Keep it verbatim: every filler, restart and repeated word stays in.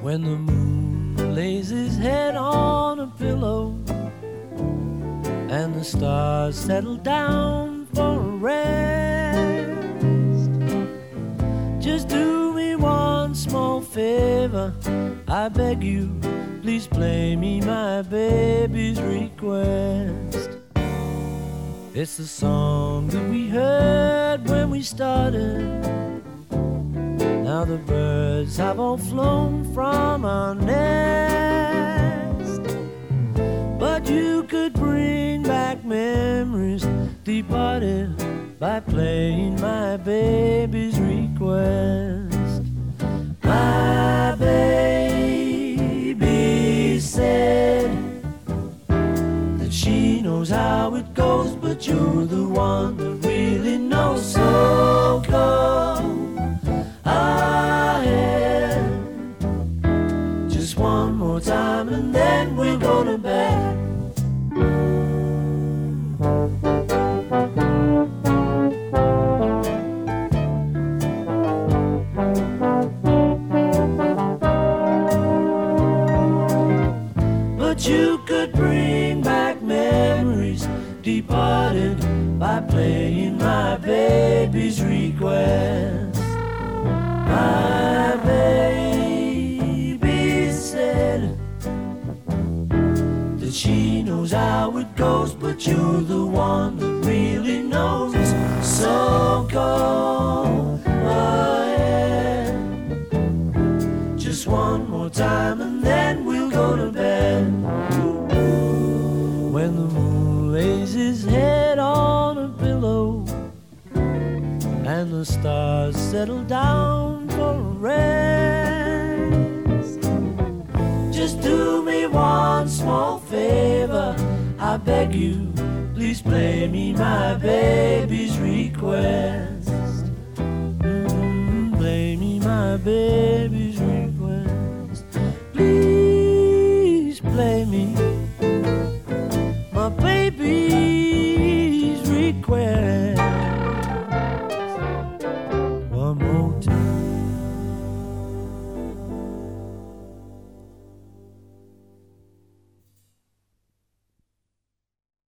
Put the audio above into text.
When the moon lays his head on a pillow and the stars settle down for a rest, just do me one small favor, I beg you, please play me my baby's request. It's the song that we heard when we started. Now the birds have all flown from our nest, but you could bring back memories departed by playing my baby's request. My baby said that she knows how it goes, but you're the one that really knows. So go ahead, just one more time and then we'll go to bed. But you could bring back memories departed by playing my baby's request. My baby said that she knows how it goes, but you're the one that really knows. So go ahead, just one more time and then we'll go to bed. When the moon lays his head on a pillow and the stars settle down for a rest, just do me one small favor, I beg you, please play me my baby's request. Mm, play me my baby's request. Please play me my baby's request.